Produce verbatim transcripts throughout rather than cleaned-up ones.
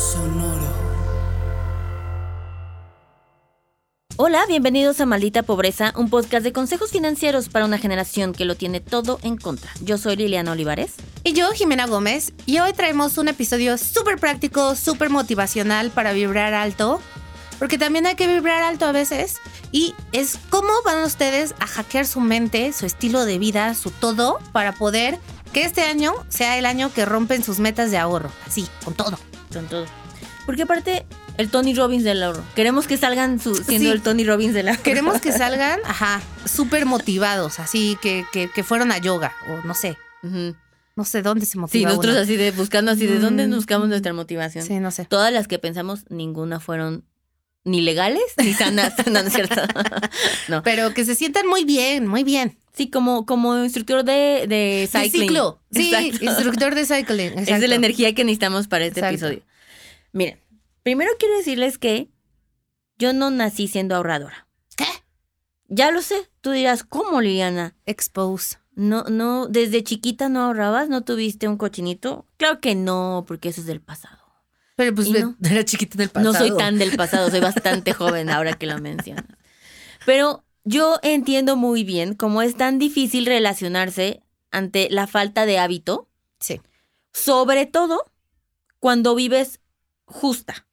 Sonoro. Hola, bienvenidos a Maldita Pobreza, un podcast de consejos financieros para una generación que lo tiene todo en contra. Yo soy Liliana Olivares. Y yo, Jimena Gómez, y hoy traemos un episodio súper práctico, súper motivacional para vibrar alto, porque también hay que vibrar alto a veces, y es cómo van ustedes a hackear su mente, su estilo de vida, su todo, para poder que este año sea el año que rompen sus metas de ahorro, así, con todo. Con todo. Porque aparte, el Tony Robbins del ahorro. Queremos que salgan su, siendo sí. el Tony Robbins del ahorro. Queremos que salgan, ajá, súper motivados, así, que, que, que fueron a yoga, o no sé. Uh-huh. No sé dónde se motiva Sí, nosotros uno. así de buscando así de mm. dónde buscamos nuestra motivación. Sí, no sé. Todas las que pensamos, ninguna fueron ni legales ni sanas. No, no es cierto. No. Pero que se sientan muy bien, muy bien. Sí, como, como instructor de, de cycling. De ciclo. Sí, exacto. Instructor de cycling. Exacto. Es de la energía que necesitamos para este exacto. episodio. Miren, primero quiero decirles que yo no nací siendo ahorradora. ¿Qué? Ya lo sé. Tú dirás, ¿cómo, Liliana? Expose. No, no, desde chiquita no ahorrabas, ¿no tuviste un cochinito? Claro que no, porque eso es del pasado. Pero pues no, era chiquita del pasado. No soy tan del pasado, soy bastante joven ahora que lo mencionas. Pero yo entiendo muy bien cómo es tan difícil relacionarse ante la falta de hábito. Sí. Sobre todo cuando vives justa.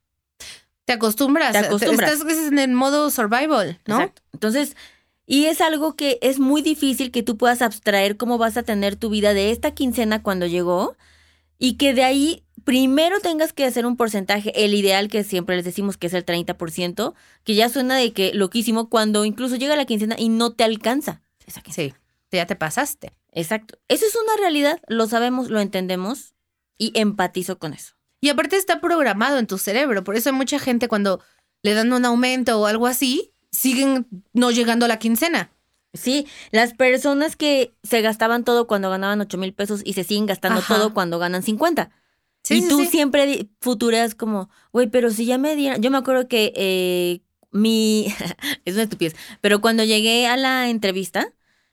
Te acostumbras. Te acostumbras. Estás en el modo survival, ¿no? Exacto. Entonces, y es algo que es muy difícil que tú puedas abstraer cómo vas a tener tu vida de esta quincena cuando llegó y que de ahí primero tengas que hacer un porcentaje, el ideal que siempre les decimos que es el treinta por ciento, que ya suena de que loquísimo cuando incluso llega la quincena y no te alcanza esa quincena. Sí, ya te pasaste. Exacto. Eso es una realidad, lo sabemos, lo entendemos y empatizo con eso. Y aparte está programado en tu cerebro, por eso hay mucha gente cuando le dan un aumento o algo así, siguen no llegando a la quincena. Sí, las personas que se gastaban todo cuando ganaban ocho mil pesos y se siguen gastando Ajá. todo cuando ganan cincuenta. Sí, y sí, tú sí. siempre futureas como, güey, pero si ya me dieran... Yo me acuerdo que eh, mi... es una estupidez, pero cuando llegué a la entrevista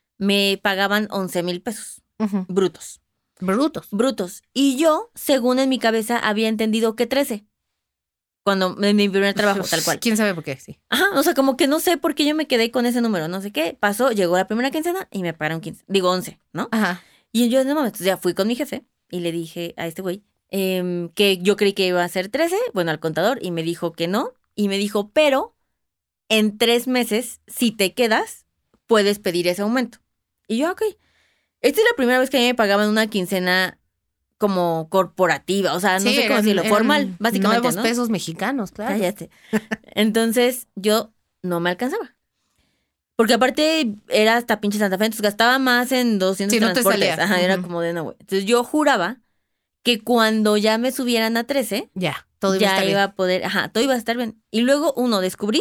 me pagaban once mil pesos uh-huh. brutos. Brutos. Brutos. Y yo, según en mi cabeza, había entendido que trece. Cuando en mi primer trabajo, tal cual. ¿Quién sabe por qué? Sí. Ajá, o sea, como que no sé por qué yo me quedé con ese número. No sé qué. Pasó, llegó la primera quincena y me pagaron quince. Digo, once, ¿no? Ajá. Y yo en ese momento ya fui con mi jefe y le dije a este güey eh, que yo creí que iba a ser trece, bueno, al contador, y me dijo que no. Y me dijo, pero en tres meses, si te quedas, puedes pedir ese aumento. Y yo, ok. Esta es la primera vez que a mí me pagaban una quincena como corporativa, o sea, no sí, sé cómo decirlo, formal, básicamente, nuevos ¿no? pesos mexicanos, claro. Cállate. Entonces, yo no me alcanzaba. Porque aparte era hasta pinche Santa Fe, entonces gastaba más en doscientos sí, transportes. No te salía. Ajá, uh-huh. Era como de no, güey. Entonces yo juraba que cuando ya me subieran a trece, ya, todo iba ya a estar iba bien. a poder, ajá, todo iba a estar bien. Y luego, uno, descubrí,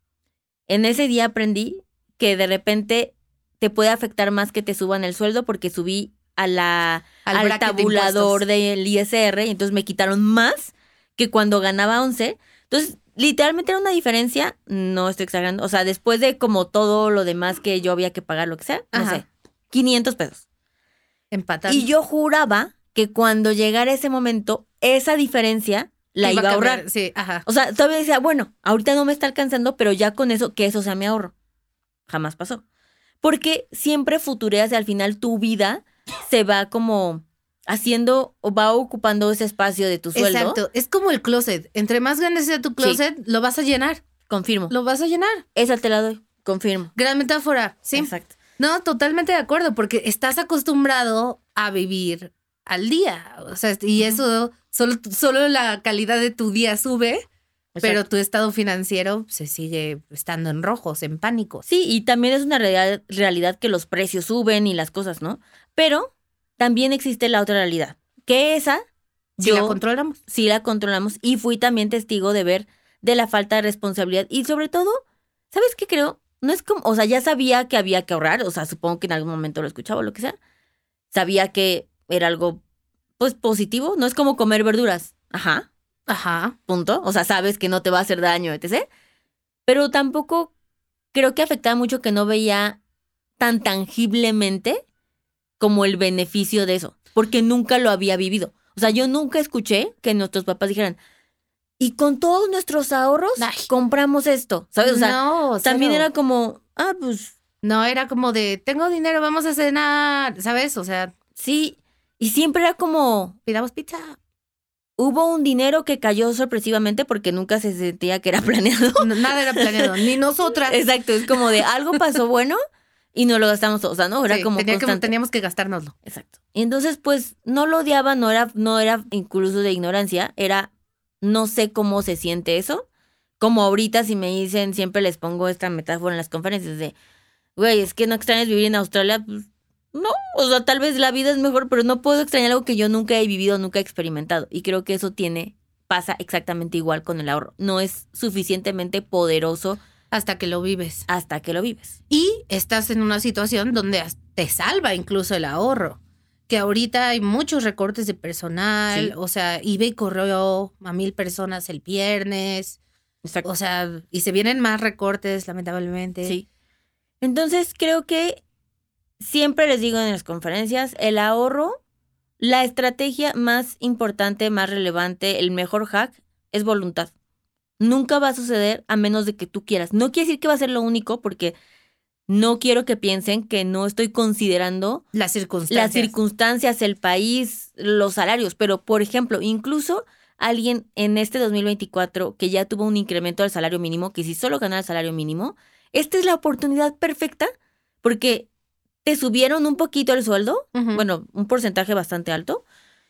en ese día aprendí que de repente te puede afectar más que te suban el sueldo porque subí a la, al, al tabulador de del I S R y entonces me quitaron más que cuando ganaba once. Entonces, literalmente era una diferencia, no estoy exagerando, o sea, después de como todo lo demás que yo había que pagar, lo que sea, no Ajá. sé, quinientos pesos. Empatando. Y yo juraba que cuando llegara ese momento, esa diferencia la iba, iba a ahorrar. Cambiar. Sí, ajá. O sea, todavía decía, bueno, ahorita no me está alcanzando, pero ya con eso, que eso sea mi ahorro. Jamás pasó. Porque siempre futureas y al final tu vida se va como haciendo o va ocupando ese espacio de tu sueldo. Exacto, es como el closet. Entre más grande sea tu closet, sí. lo vas a llenar. Confirmo. Lo vas a llenar. Esa te la doy, confirmo. Gran metáfora, sí. Exacto. No, totalmente de acuerdo, porque estás acostumbrado a vivir al día. O sea, y eso, solo, solo la calidad de tu día sube. Exacto. Pero tu estado financiero se sigue estando en rojos, en pánico. Sí, y también es una realidad, realidad que los precios suben y las cosas, ¿no? Pero también existe la otra realidad, que esa... Sí yo, la controlamos. Sí la controlamos y fui también testigo de ver de la falta de responsabilidad. Y sobre todo, ¿sabes qué creo? No es como... O sea, ya sabía que había que ahorrar, o sea, supongo que en algún momento lo escuchaba o lo que sea. Sabía que era algo, pues, positivo. No es como comer verduras. Ajá. Ajá. Punto. O sea, sabes que no te va a hacer daño, etcétera. Pero tampoco creo que afectaba mucho que no veía tan tangiblemente como el beneficio de eso. Porque nunca lo había vivido. O sea, yo nunca escuché que nuestros papás dijeran, Y con todos nuestros ahorros Ay. compramos esto, ¿sabes? O sea, no, también era como, ah, pues... No, era como de, tengo dinero, vamos a cenar, ¿sabes? O sea... Sí, y siempre era como... Pidamos pizza. Hubo un dinero que cayó sorpresivamente porque nunca se sentía que era planeado. No, nada era planeado, ni nosotras. Exacto, es como de algo pasó bueno y no lo gastamos todo, o sea, ¿no? Era sí, como tenía constante. Que, teníamos que gastárnoslo. Exacto. Y entonces, pues, no lo odiaba, no era, no era incluso de ignorancia, era, no sé cómo se siente eso. Como ahorita si me dicen, siempre les pongo esta metáfora en las conferencias de, güey, es que no extrañas vivir en Australia, pues, no, o sea, tal vez la vida es mejor, pero no puedo extrañar algo que yo nunca he vivido, nunca he experimentado. Y creo que eso tiene, pasa exactamente igual con el ahorro. No es suficientemente poderoso hasta que lo vives. Hasta que lo vives. Y estás en una situación donde te salva incluso el ahorro. Que ahorita hay muchos recortes de personal, sí. O sea, eBay corrió a mil personas el viernes. Exacto. O sea, y se vienen más recortes, lamentablemente. Sí. Entonces creo que siempre les digo en las conferencias, el ahorro, la estrategia más importante, más relevante, el mejor hack es voluntad. Nunca va a suceder a menos de que tú quieras. No quiere decir que va a ser lo único porque no quiero que piensen que no estoy considerando las circunstancias, las circunstancias, el país, los salarios. Pero, por ejemplo, incluso alguien en este dos mil veinticuatro que ya tuvo un incremento del salario mínimo, que si solo ganara el salario mínimo, esta es la oportunidad perfecta porque te subieron un poquito el sueldo, uh-huh. bueno, un porcentaje bastante alto,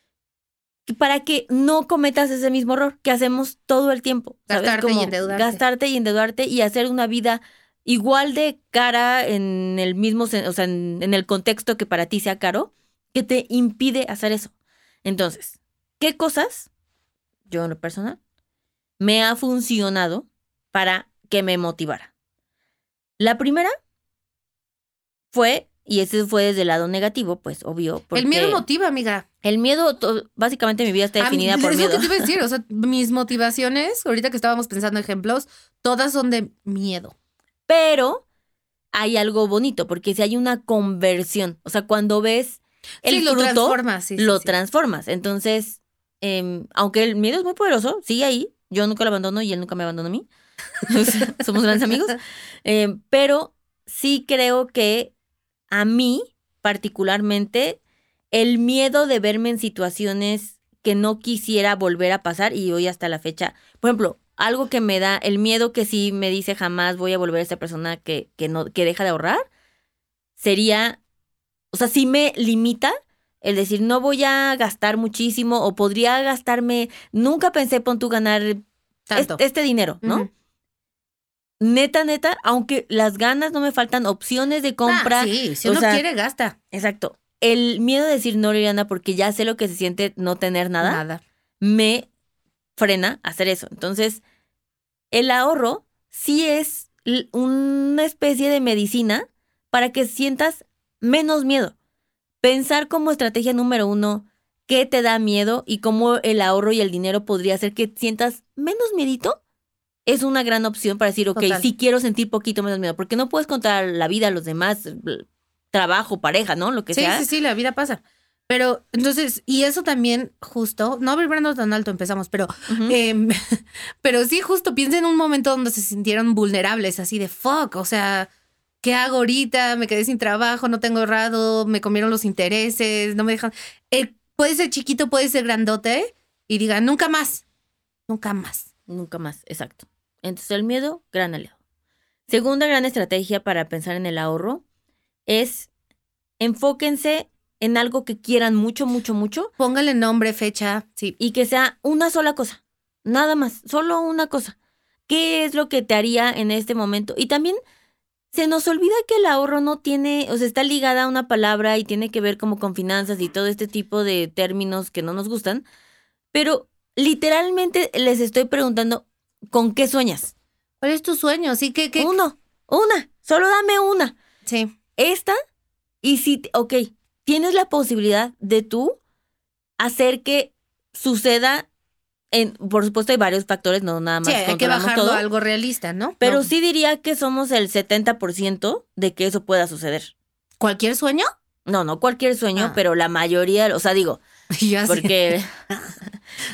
para que no cometas ese mismo error que hacemos todo el tiempo. ¿Sabes? Gastarte Como y endeudarte. Gastarte y endeudarte y hacer una vida igual de cara en el mismo, o sea, en, en el contexto que para ti sea caro, que te impide hacer eso. Entonces, ¿qué cosas, yo en lo personal, me ha funcionado para que me motivara? La primera fue, y ese fue desde el lado negativo, pues obvio. El miedo motiva, amiga. El miedo, to- básicamente mi vida está definida mí, por es miedo. Es lo que te iba a decir, o sea, mis motivaciones, ahorita que estábamos pensando ejemplos, todas son de miedo. Pero hay algo bonito, porque si hay una conversión, o sea, cuando ves el sí, fruto, lo transformas. Sí, lo sí, transformas. Entonces, eh, aunque el miedo es muy poderoso, sigue ahí. Yo nunca lo abandono y él nunca me abandona a mí. O sea, somos grandes amigos. Eh, pero sí creo que a mí, particularmente, el miedo de verme en situaciones que no quisiera volver a pasar, y hoy hasta la fecha, por ejemplo, algo que me da, el miedo que sí me dice jamás voy a volver a esa persona que, que, no, que deja de ahorrar, sería, o sea, sí me limita el decir no voy a gastar muchísimo o podría gastarme, nunca pensé pon tú ganar Tanto. Este, este dinero, ¿no? Uh-huh. Neta, neta, aunque las ganas no me faltan, opciones de compra. Ah, sí, si uno sea, quiere, gasta. Exacto. El miedo de decir no, Liliana, porque ya sé lo que se siente no tener nada, nada. me frena hacer eso. Entonces, el ahorro sí es una especie de medicina para que sientas menos miedo. Pensar como estrategia número uno qué te da miedo y cómo el ahorro y el dinero podría hacer que sientas menos miedito. Es una gran opción para decir, ok, sí quiero sentir poquito menos miedo, porque no puedes contar la vida a los demás, trabajo, pareja, ¿no? Lo que sí, sea. Sí, sí, sí, la vida pasa. Pero, entonces, y eso también, justo, no vibrando tan alto empezamos, pero, uh-huh. eh, pero sí, justo, piensa en un momento donde se sintieron vulnerables, así de fuck, o sea, ¿qué hago ahorita? Me quedé sin trabajo, no tengo ahorrado, me comieron los intereses, no me dejan. Eh, puede ser chiquito, puede ser grandote, y diga, nunca más, nunca más. Nunca más, exacto. Entonces el miedo, gran aliado. Segunda gran estrategia para pensar en el ahorro es enfóquense en algo que quieran mucho, mucho, mucho. Póngale nombre, fecha, sí. Y que sea una sola cosa, nada más, solo una cosa. ¿Qué es lo que te haría en este momento? Y también se nos olvida que el ahorro no tiene, o sea, está ligada a una palabra y tiene que ver como con finanzas y todo este tipo de términos que no nos gustan, pero literalmente les estoy preguntando, ¿con qué sueñas? ¿Cuál es tu sueño? Sí, que, que... Uno, una, solo dame una. Sí. Esta, y si, ok, tienes la posibilidad de tú hacer que suceda, en, por supuesto hay varios factores, no nada más. Sí, hay que bajarlo todo, a algo realista, ¿no? Pero no. sí diría que somos el setenta por ciento de que eso pueda suceder. ¿Cualquier sueño? No, no cualquier sueño, ah. pero la mayoría, o sea, digo, ya porque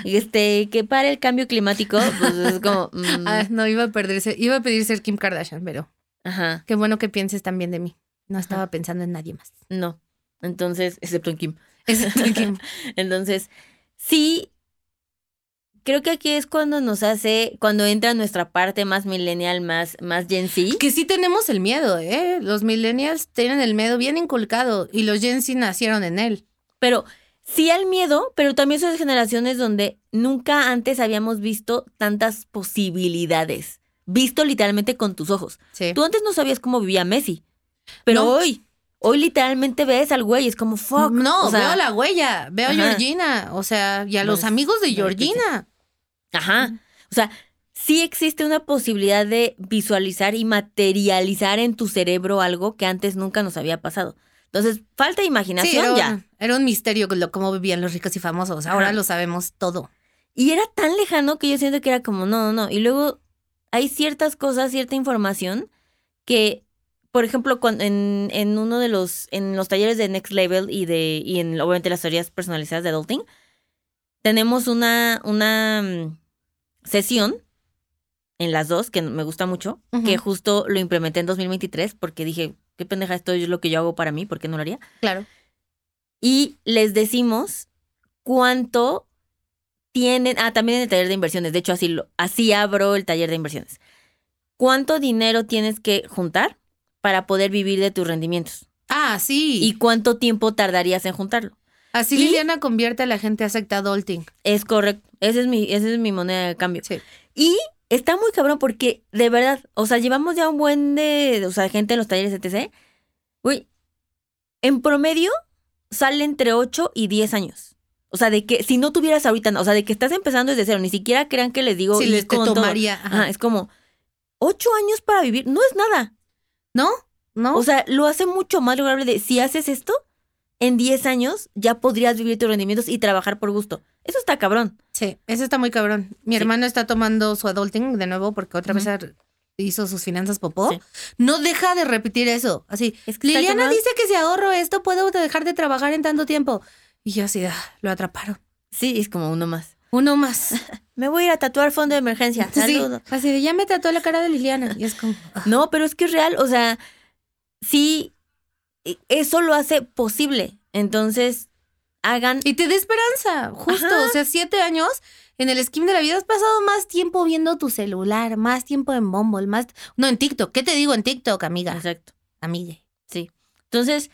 este, que pare el cambio climático, pues es como... Mm. Ah, no, iba a perderse, iba a pedir ser Kim Kardashian, pero... Ajá. Qué bueno que pienses también de mí. No estaba Ajá. pensando en nadie más. No, entonces, excepto en Kim. Excepto en Kim. Entonces, sí, creo que aquí es cuando nos hace, cuando entra nuestra parte más millennial, más, más Gen Z. Que sí tenemos el miedo, ¿eh? Los millennials tienen el miedo bien inculcado y los Gen Z nacieron en él. Pero sí al miedo, pero también son generaciones donde nunca antes habíamos visto tantas posibilidades. Visto literalmente con tus ojos. Sí. Tú antes no sabías cómo vivía Messi, pero no. hoy... Hoy literalmente ves al güey, es como fuck. No, o sea, veo la huella, veo ajá. a Georgina, o sea, y a los no, amigos de Georgina. Ajá, o sea, sí existe una posibilidad de visualizar y materializar en tu cerebro algo que antes nunca nos había pasado. Entonces, falta imaginación sí, era un, ya. Era un misterio cómo vivían los ricos y famosos, ahora ajá. lo sabemos todo. Y era tan lejano que yo siento que era como, no, no, no. Y luego hay ciertas cosas, cierta información que... Por ejemplo, cuando en, en uno de los, en los talleres de Next Level y de, y en obviamente las teorías personalizadas de adulting, tenemos una, una um, sesión en las dos, que me gusta mucho, uh-huh. que justo lo implementé en dos mil veintitrés, porque dije, qué pendeja, esto es lo que yo hago para mí, ¿por qué no lo haría? Claro. Y les decimos cuánto tienen, ah, también en el taller de inversiones, de hecho así, lo, así abro el taller de inversiones. ¿Cuánto dinero tienes que juntar para poder vivir de tus rendimientos? Ah, sí. ¿Y cuánto tiempo tardarías en juntarlo? Así y Liliana convierte a la gente a secta adulting. Es correcto. Esa es mi, esa es mi moneda de cambio. Sí. Y está muy cabrón porque, de verdad, o sea, llevamos ya un buen de, o sea, gente en los talleres, etcétera. Uy, en promedio sale entre ocho y diez años. O sea, de que si no tuvieras ahorita, o sea, de que estás empezando desde cero, ni siquiera crean que les digo... Sí, les te tomaría. Ajá, es como, ocho años para vivir, no es nada. ¿No? ¿No? O sea, lo hace mucho más lograble de si haces esto, en diez años ya podrías vivir tus rendimientos y trabajar por gusto. Eso está cabrón. Sí, eso está muy cabrón. Mi sí. hermano está tomando su adulting de nuevo porque otra uh-huh. vez hizo sus finanzas popó. Sí. No deja de repetir eso. Así, es que Liliana dice que si ahorro esto puedo dejar de trabajar en tanto tiempo. Y yo así, ah, lo atraparon. Sí, es como uno más. Uno más. Me voy a ir a tatuar fondo de emergencia. Saludo. Sí, así de ya me tatuó la cara de Liliana. Y es como... Ah. No, pero es que es real. O sea, sí, eso lo hace posible. Entonces, hagan... Y te da esperanza, justo. Ajá. O sea, siete años en el esquema de la vida has pasado más tiempo viendo tu celular, más tiempo en Bumble, más... No, en TikTok. ¿Qué te digo en TikTok, amiga? Exacto. Amigue. Sí. Entonces,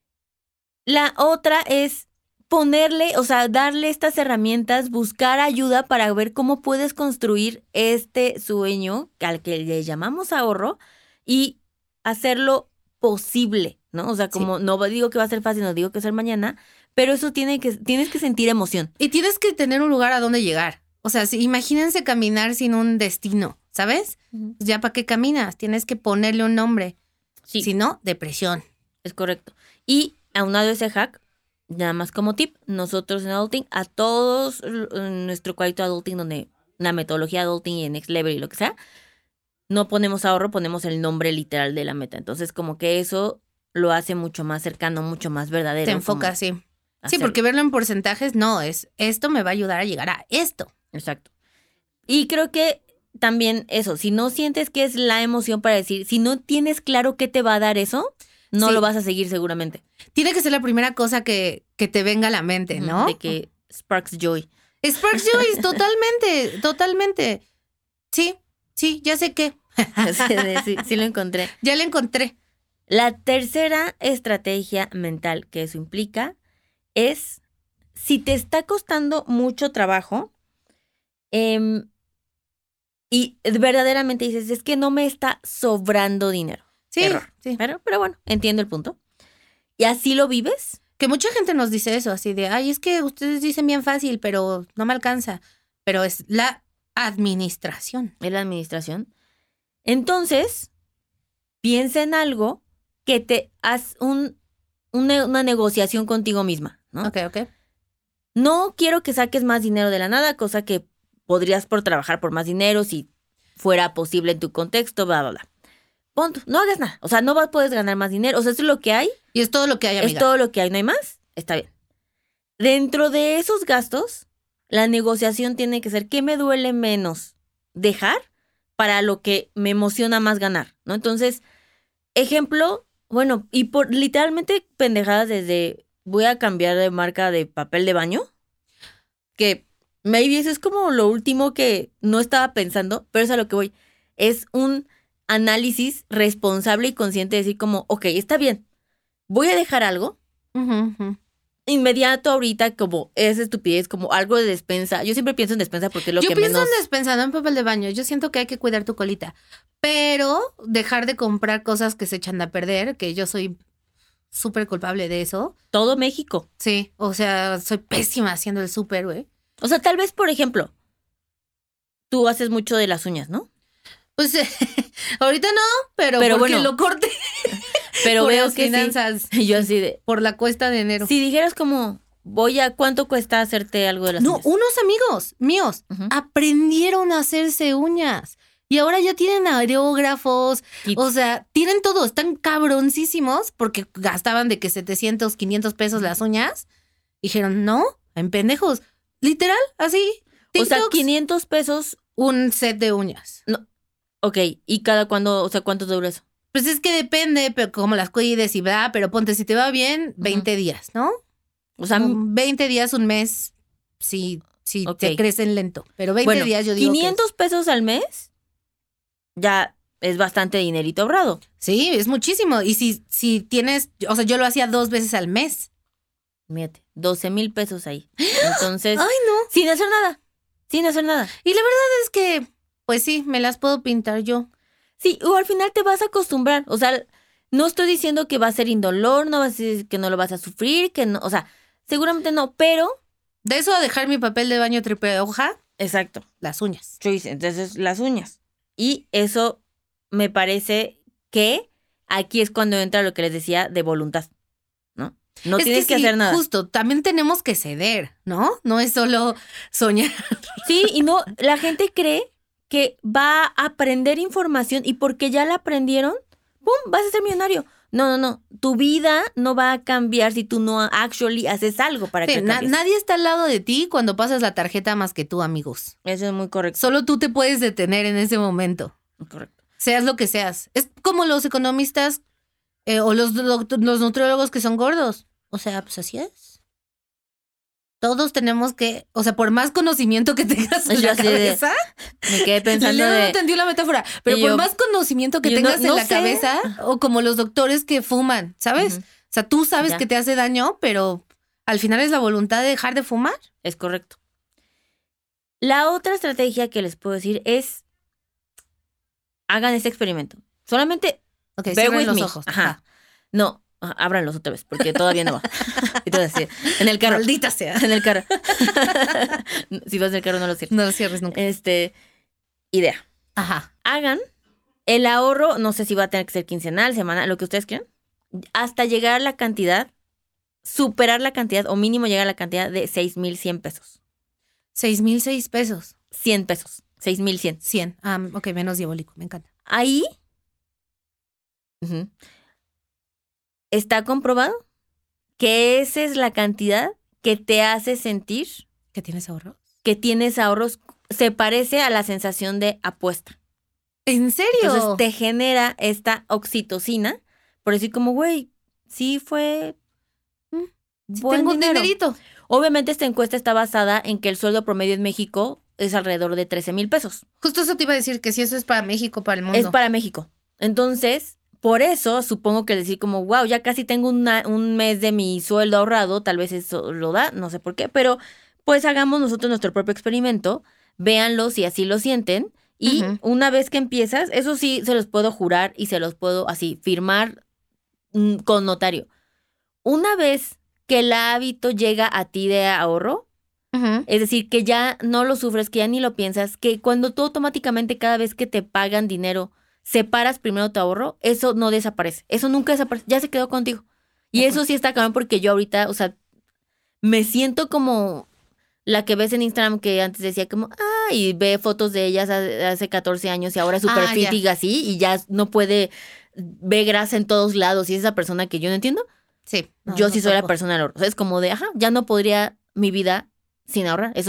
la otra es... ponerle, o sea, darle estas herramientas, buscar ayuda para ver cómo puedes construir este sueño al que le llamamos ahorro y hacerlo posible, ¿no? O sea, como sí. no digo que va a ser fácil, no digo que va a ser mañana, pero eso tiene que, tienes que sentir emoción. Y tienes que tener un lugar a donde llegar. O sea, si, imagínense caminar sin un destino, ¿sabes? Uh-huh. Ya para qué caminas, tienes que ponerle un nombre. Sí. Si no, depresión. Es correcto. Y aunado ese hack, nada más como tip, nosotros en Adulting, a todos en nuestro cuadrito Adulting, donde la metodología Adulting y en Next Level y lo que sea, no ponemos ahorro, ponemos el nombre literal de la meta. Entonces, como que eso lo hace mucho más cercano, mucho más verdadero. Te enfoca, sí. Sí, porque verlo en porcentajes, no, es esto me va a ayudar a llegar a esto. Exacto. Y creo que también eso, si no sientes que es la emoción para decir, si no tienes claro qué te va a dar eso, no sí. lo vas a seguir seguramente. Tiene que ser la primera cosa que, que te venga a la mente, ¿no? De que sparks joy. Sparks joy, totalmente, totalmente. Sí, sí, ya sé qué. sí, sí, sí lo encontré. Ya lo encontré. La tercera estrategia mental que eso implica es, si te está costando mucho trabajo eh, y verdaderamente dices, es que no me está sobrando dinero. Sí, Error. sí. Pero, pero bueno, entiendo el punto. ¿Y así lo vives? Que mucha gente nos dice eso, así de, ay, es que ustedes dicen bien fácil, pero no me alcanza. Pero es la administración. Es la administración. Entonces, piensa en algo que te haz un, una, una negociación contigo misma, ¿no? Ok, ok. No quiero que saques más dinero de la nada, cosa que podrías por trabajar por más dinero si fuera posible en tu contexto, bla, bla, bla. Punto. No hagas nada. O sea, no vas, puedes ganar más dinero. O sea, eso es lo que hay. Y es todo lo que hay, amiga. Es todo lo que hay. ¿No hay más? Está bien. Dentro de esos gastos, la negociación tiene que ser ¿qué me duele menos dejar para lo que me emociona más ganar? ¿No? Entonces, ejemplo, bueno, y por literalmente pendejadas desde voy a cambiar de marca de papel de baño, que maybe eso es como lo último que no estaba pensando, pero es a lo que voy. Es un análisis responsable y consciente de decir como, ok, está bien, voy a dejar algo. Uh-huh, uh-huh. Inmediato ahorita como esa estupidez, como algo de despensa. Yo siempre pienso en despensa porque es lo yo que pienso menos... en despensa, no en papel de baño. Yo siento que hay que cuidar tu colita. Pero dejar de comprar cosas que se echan a perder, que yo soy súper culpable de eso. Todo México. Sí, o sea, soy pésima haciendo el súper, güey. O sea, tal vez, por ejemplo, tú haces mucho de las uñas, ¿no? Pues eh, ahorita no, pero, pero porque bueno, lo corté. Pero por veo las que finanzas. Sí. Yo así de... Por la cuesta de enero. Si dijeras como, voy a... ¿Cuánto cuesta hacerte algo de las no, uñas? No, unos amigos míos uh-huh. aprendieron a hacerse uñas. Y ahora ya tienen aerógrafos. Y... O sea, tienen todo. Están cabroncísimos porque gastaban de que setecientos, quinientos pesos las uñas. Dijeron, no, en pendejos. Literal, así. TikToks, o sea, quinientos pesos. Un set de uñas. No. Ok, ¿y cada cuándo, o sea, cuánto dura eso? Pues es que depende, pero como las cuides y va, pero ponte, si te va bien, veinte uh-huh. días, ¿no? O sea, veinte días, un mes, sí, sí, okay. te crecen lento. Pero veinte bueno, días yo digo quinientos que es... pesos al mes, ya es bastante dinerito ahorrado. Sí, es muchísimo. Y si, si tienes, o sea, yo lo hacía dos veces al mes. Mírate, doce mil pesos ahí. Entonces, ay, no. Sin hacer nada, sin hacer nada. Y la verdad es que, pues sí, me las puedo pintar yo. Sí, o al final te vas a acostumbrar. O sea, no estoy diciendo que va a ser indolor, no va a decir que no lo vas a sufrir, que no, o sea, seguramente no, pero... De eso a dejar mi papel de baño triple hoja. Exacto. Las uñas. Choice, entonces las uñas. Y eso me parece que aquí es cuando entra lo que les decía de voluntad, ¿no? No es tienes que, que sí, hacer nada. Justo, también tenemos que ceder, ¿no? No es solo soñar. Sí, y no, la gente cree que va a aprender información y porque ya la aprendieron, ¡pum!, vas a ser millonario. No, no, no. Tu vida no va a cambiar si tú no actually haces algo para sí, que na- Nadie está al lado de ti cuando pasas la tarjeta más que tú, amigos. Eso es muy correcto. Solo tú te puedes detener en ese momento. Correcto. Seas lo que seas. Es como los economistas eh, o los, los, los nutriólogos que son gordos. O sea, pues así es. Todos tenemos que, o sea, por más conocimiento que tengas en yo la cabeza. De, me quedé pensando Leo de... no entendió la metáfora, pero por yo, más conocimiento que tengas no, no en la sé. cabeza, o como los doctores que fuman, ¿sabes? Uh-huh. O sea, tú sabes ya. que te hace daño, pero al final es la voluntad de dejar de fumar. Es correcto. La otra estrategia que les puedo decir es hagan este experimento. Solamente okay, bear with los me. ojos. Ajá. Ajá. No. Ábranlos otra vez, porque todavía no va. Entonces, en el carro. Maldita sea. En el carro. Si vas en el carro, no lo cierres. No lo cierres nunca. Este, idea. Ajá. Hagan el ahorro, no sé si va a tener que ser quincenal, semanal, lo que ustedes quieran, hasta llegar a la cantidad, superar la cantidad, o mínimo llegar a la cantidad de seis mil cien pesos. seis mil seis pesos. cien pesos. seis mil cien. cien. Um, ok, menos diabólico, me encanta. Ahí... Uh-huh, está comprobado que esa es la cantidad que te hace sentir... ¿Que tienes ahorros? Que tienes ahorros. Se parece a la sensación de apuesta. ¿En serio? Entonces te genera esta oxitocina por decir como, güey, sí fue... Mm, sí tengo un dinerito. Obviamente esta encuesta está basada en que el sueldo promedio en México es alrededor de trece mil pesos. Justo eso te iba a decir, que si eso es para México, para el mundo. Es para México. Entonces... Por eso, supongo que decir como, wow, ya casi tengo una, un mes de mi sueldo ahorrado, tal vez eso lo da, no sé por qué, pero pues hagamos nosotros nuestro propio experimento, véanlo si así lo sienten, y uh-huh. una vez que empiezas, eso sí se los puedo jurar y se los puedo así firmar mm, con notario. Una vez que el hábito llega a ti de ahorro, uh-huh. es decir, que ya no lo sufres, que ya ni lo piensas, que cuando tú automáticamente cada vez que te pagan dinero, separas primero tu ahorro, eso no desaparece. Eso nunca desaparece. Ya se quedó contigo. Y okay. eso sí está cabrón porque yo ahorita, o sea, me siento como la que ves en Instagram que antes decía como, ah, y ve fotos de ellas hace catorce años y ahora es súper ah, fit y así, y ya no puede, ve grasa en todos lados. Y es esa persona que yo no entiendo. Sí. No, yo no sí soy tampoco. La persona del ahorro. O sea, es como de, ajá, ya no podría mi vida sin ahorrar. Eso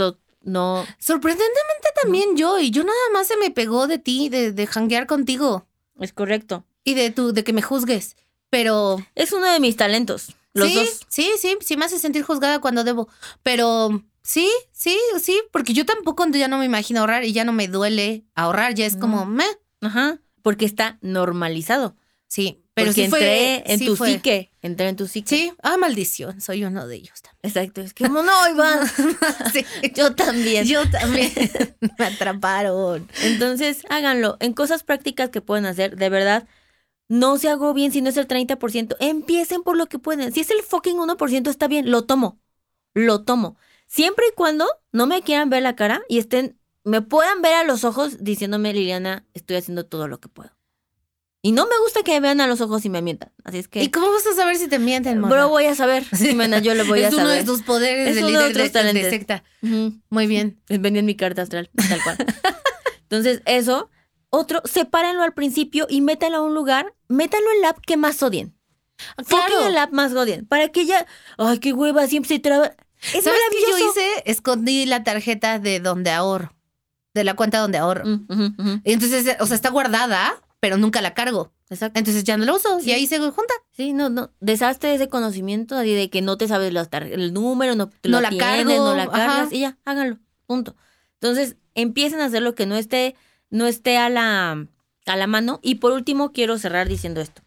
no. Sorprendentemente también no. yo, y yo nada más se me pegó de ti, de, de janguear contigo. Es correcto. Y de tu, de que me juzgues, pero... Es uno de mis talentos, los sí, dos. Sí, sí, sí me hace sentir juzgada cuando debo, pero sí, sí, sí, porque yo tampoco ya no me imagino ahorrar y ya no me duele ahorrar, ya es no. como, meh. Ajá, porque está normalizado. Sí, pero porque sí entré fue, en sí tu fue. psique, entré en tu psique. Sí, ah, maldición, soy uno de ellos también. Exacto, es que como no, Iván. Sí. Yo también. Yo también. Me atraparon. Entonces, háganlo. En cosas prácticas que pueden hacer, de verdad, no se agobien si no es el treinta por ciento. Empiecen por lo que pueden. Si es el fucking uno por ciento, está bien, lo tomo. Lo tomo. Siempre y cuando no me quieran ver la cara y estén, me puedan ver a los ojos diciéndome, Liliana, estoy haciendo todo lo que puedo. Y no me gusta que me vean a los ojos y me mientan. Así es que... ¿Y cómo vas a saber si te mienten, mona? Bro, voy a saber. Sí, mena, yo lo voy a saber. Es uno de tus poderes es de uno líder de, de, de secta. Uh-huh. Muy bien. Venía en mi carta astral, tal cual. Entonces, eso. Otro, sepárenlo al principio y métanlo a un lugar, métanlo en la app que más odien. Claro. Fucking en la app más odien. Para que ya... Ay, qué hueva, siempre se traba... Es ¿Sabes maravilloso. qué yo hice? Escondí la tarjeta de donde ahorro. De la cuenta donde ahorro. Uh, uh, uh. Entonces, o sea, está guardada, pero nunca la cargo. Exacto. Entonces ya no la uso sí. y ahí se junta. Sí, no, no. Deshazte ese conocimiento de que no te sabes las tar- el número, no te no lo la tienes, cargo, no la cargas ajá. y ya, háganlo. Punto. Entonces, empiecen a hacer lo que no esté, no esté a la, a la mano. Y por último, quiero cerrar diciendo esto.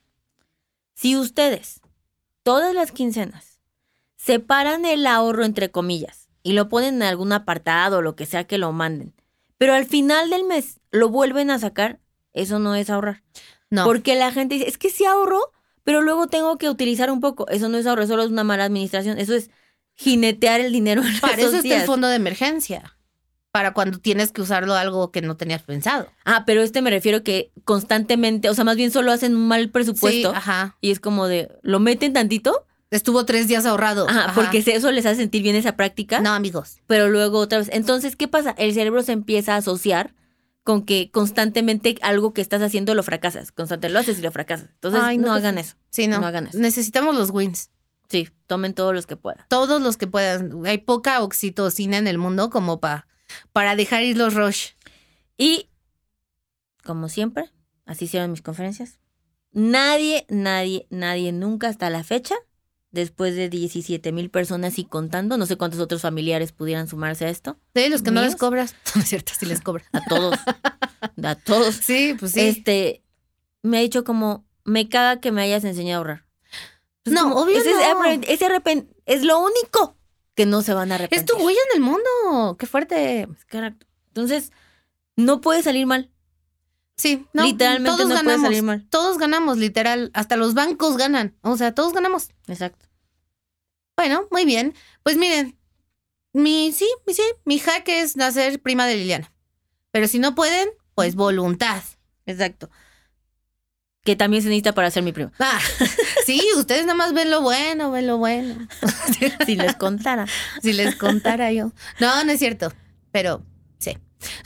Si ustedes, todas las quincenas, separan el ahorro entre comillas y lo ponen en algún apartado o lo que sea que lo manden, pero al final del mes lo vuelven a sacar, eso no es ahorrar. No. Porque la gente dice, es que sí ahorro, pero luego tengo que utilizar un poco. Eso no es ahorro, eso es una mala administración. Eso es jinetear el dinero en Para eso días. está el fondo de emergencia. Para cuando tienes que usarlo algo que no tenías pensado. Ah, pero este me refiero que constantemente, o sea, más bien solo hacen un mal presupuesto. Sí, ajá. Y es como de, ¿lo meten tantito? Estuvo tres días ahorrado. Ajá, ajá. porque eso les hace sentir bien esa práctica. No, amigos. Pero luego otra vez. Entonces, ¿qué pasa? El cerebro se empieza a asociar con que constantemente algo que estás haciendo lo fracasas. Constantemente lo haces y lo fracasas. Entonces, Ay, no, no hagan fe- eso. Sí, no. No hagan eso. Necesitamos los wins. Sí, tomen todos los que puedan. Todos los que puedan. Hay poca oxitocina en el mundo como pa, para dejar ir los rush. Y, como siempre, así hicieron mis conferencias. Nadie, nadie, nadie nunca hasta la fecha, después de diecisiete mil personas y contando, no sé cuántos otros familiares pudieran sumarse a esto. Sí, los que no ¿Míos? les cobras. No es cierto, sí les cobras. A todos. A todos. Sí, pues sí. Este, me ha dicho como, me caga que me hayas enseñado a ahorrar. Es no, como, obvio ese, no. Ese, ese arrepent- es lo único que no se van a arrepentir. Es tu huella en el mundo. Qué fuerte. Es correcto. Entonces, no puede salir mal. Sí, no, Literalmente todos no ganamos. puede salir mal. Todos ganamos, literal. Hasta los bancos ganan. O sea, todos ganamos. Exacto. Bueno, muy bien. Pues miren, mi sí, mi sí, mi hack es nacer prima de Liliana. Pero si no pueden, pues voluntad. Exacto. Que también se necesita para ser mi prima. Ah, sí, ustedes nada más ven lo bueno, ven lo bueno. Si les contara. Si les contara yo. No, no es cierto. Pero sí.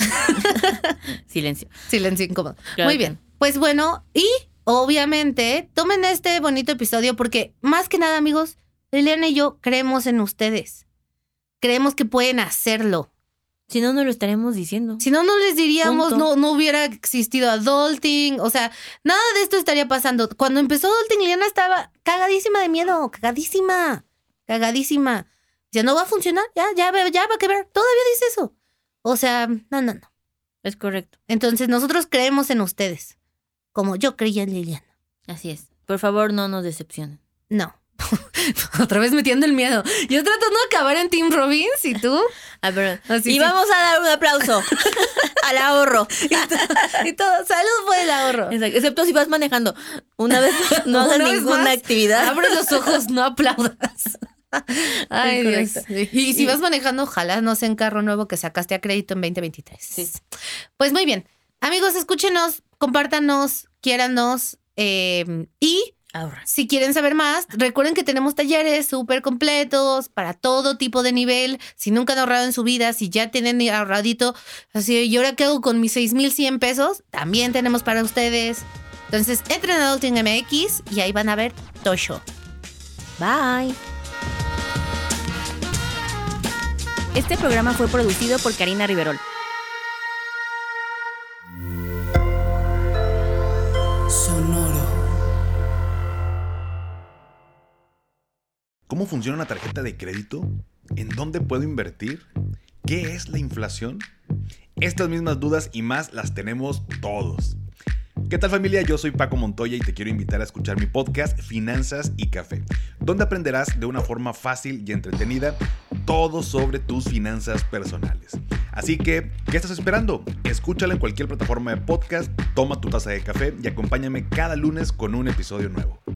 Silencio. Silencio incómodo. Claro Muy que bien. Pues bueno, y obviamente tomen este bonito episodio porque más que nada, amigos, Liliana y yo creemos en ustedes. Creemos que pueden hacerlo. Si no, no lo estaremos diciendo. Si no, no les diríamos, Punto. no, no hubiera existido adulting. O sea, nada de esto estaría pasando. Cuando empezó adulting, Liliana estaba cagadísima de miedo. Cagadísima. Cagadísima. Ya no va a funcionar. Ya, ya, ya va a quebrar. Todavía dice eso. O sea, no, no, no. Es correcto. Entonces, nosotros creemos en ustedes. Como yo creía en Liliana. Así es. Por favor, no nos decepcionen. No. Otra vez metiendo el miedo. Yo tratando de acabar en Team Robbins y tú. Ah, perdón. Así, y sí. vamos a dar un aplauso al ahorro. Y, to- y todo. Salud por el ahorro. Exacto. Excepto si vas manejando. Una vez no hagas Una vez ninguna más, actividad. Abre los ojos, no aplaudas. Ay, Es Dios. correcto. Y si vas manejando, ojalá no sea en carro nuevo que sacaste a crédito en veinte veintitrés. Sí. Pues muy bien. Amigos, escúchenos, compártanos, quiéranos. Eh, y Ahorra. si quieren saber más, recuerden que tenemos talleres súper completos para todo tipo de nivel. Si nunca han ahorrado en su vida, si ya tienen ahorradito, así, ¿y ahora qué hago con mis seis mil cien pesos? También tenemos para ustedes. Entonces, entren a Adulting M X y ahí van a ver Tosho. Bye. Este programa fue producido por Karina Riverol. Sonoro. ¿Cómo funciona una tarjeta de crédito? ¿En dónde puedo invertir? ¿Qué es la inflación? Estas mismas dudas y más las tenemos todos. ¿Qué tal, familia? Yo soy Paco Montoya y te quiero invitar a escuchar mi podcast Finanzas y Café, donde aprenderás de una forma fácil y entretenida todo sobre tus finanzas personales. Así que, ¿qué estás esperando? Escúchala en cualquier plataforma de podcast, toma tu taza de café y acompáñame cada lunes con un episodio nuevo.